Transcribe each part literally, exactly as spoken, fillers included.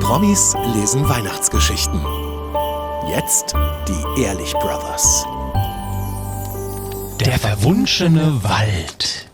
Promis lesen Weihnachtsgeschichten. Jetzt die Ehrlich Brothers. Der verwunschene Wald.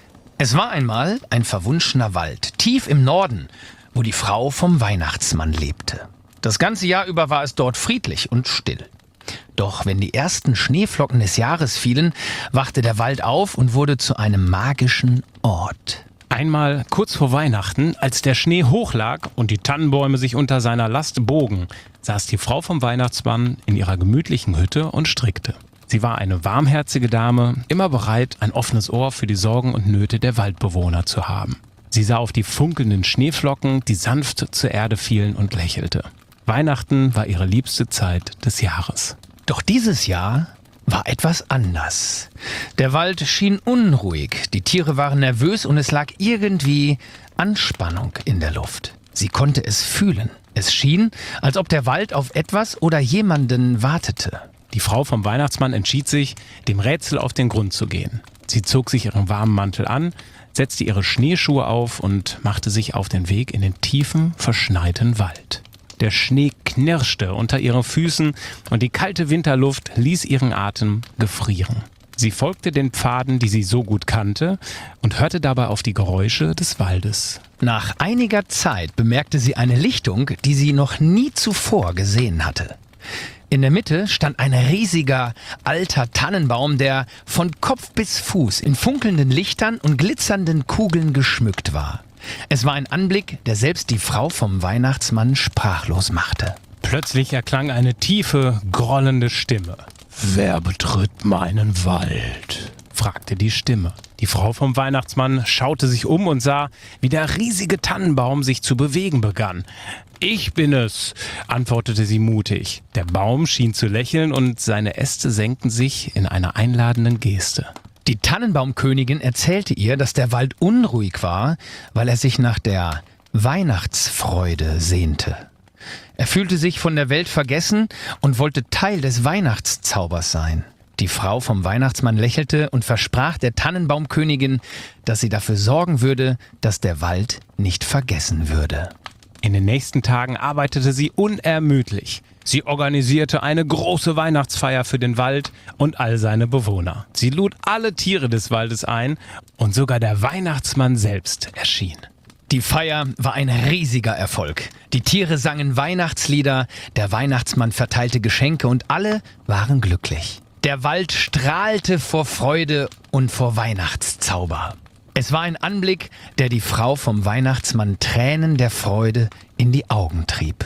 Es war einmal ein verwunschener Wald, tief im Norden, wo die Frau vom Weihnachtsmann lebte. Das ganze Jahr über war es dort friedlich und still. Doch wenn die ersten Schneeflocken des Jahres fielen, wachte der Wald auf und wurde zu einem magischen Ort. Einmal kurz vor Weihnachten, als der Schnee hoch lag und die Tannenbäume sich unter seiner Last bogen, saß die Frau vom Weihnachtsmann in ihrer gemütlichen Hütte und strickte. Sie war eine warmherzige Dame, immer bereit, ein offenes Ohr für die Sorgen und Nöte der Waldbewohner zu haben. Sie sah auf die funkelnden Schneeflocken, die sanft zur Erde fielen, und lächelte. Weihnachten war ihre liebste Zeit des Jahres. Doch dieses Jahr war etwas anders. Der Wald schien unruhig, die Tiere waren nervös und es lag irgendwie Anspannung in der Luft. Sie konnte es fühlen. Es schien, als ob der Wald auf etwas oder jemanden wartete. Die Frau vom Weihnachtsmann entschied sich, dem Rätsel auf den Grund zu gehen. Sie zog sich ihren warmen Mantel an, setzte ihre Schneeschuhe auf und machte sich auf den Weg in den tiefen, verschneiten Wald. Der Schnee knirschte unter ihren Füßen und die kalte Winterluft ließ ihren Atem gefrieren. Sie folgte den Pfaden, die sie so gut kannte, und hörte dabei auf die Geräusche des Waldes. Nach einiger Zeit bemerkte sie eine Lichtung, die sie noch nie zuvor gesehen hatte. In der Mitte stand ein riesiger, alter Tannenbaum, der von Kopf bis Fuß in funkelnden Lichtern und glitzernden Kugeln geschmückt war. Es war ein Anblick, der selbst die Frau vom Weihnachtsmann sprachlos machte. Plötzlich erklang eine tiefe, grollende Stimme. »Wer betritt meinen Wald?« fragte die Stimme. Die Frau vom Weihnachtsmann schaute sich um und sah, wie der riesige Tannenbaum sich zu bewegen begann. »Ich bin es«, antwortete sie mutig. Der Baum schien zu lächeln und seine Äste senkten sich in einer einladenden Geste. Die Tannenbaumkönigin erzählte ihr, dass der Wald unruhig war, weil er sich nach der Weihnachtsfreude sehnte. Er fühlte sich von der Welt vergessen und wollte Teil des Weihnachtszaubers sein. Die Frau vom Weihnachtsmann lächelte und versprach der Tannenbaumkönigin, dass sie dafür sorgen würde, dass der Wald nicht vergessen würde. In den nächsten Tagen arbeitete sie unermüdlich. Sie organisierte eine große Weihnachtsfeier für den Wald und all seine Bewohner. Sie lud alle Tiere des Waldes ein und sogar der Weihnachtsmann selbst erschien. Die Feier war ein riesiger Erfolg. Die Tiere sangen Weihnachtslieder, der Weihnachtsmann verteilte Geschenke und alle waren glücklich. Der Wald strahlte vor Freude und vor Weihnachtszauber. Es war ein Anblick, der die Frau vom Weihnachtsmann Tränen der Freude in die Augen trieb.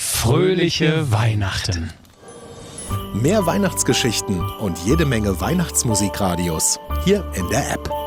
Fröhliche Weihnachten! Mehr Weihnachtsgeschichten und jede Menge Weihnachtsmusikradios hier in der App.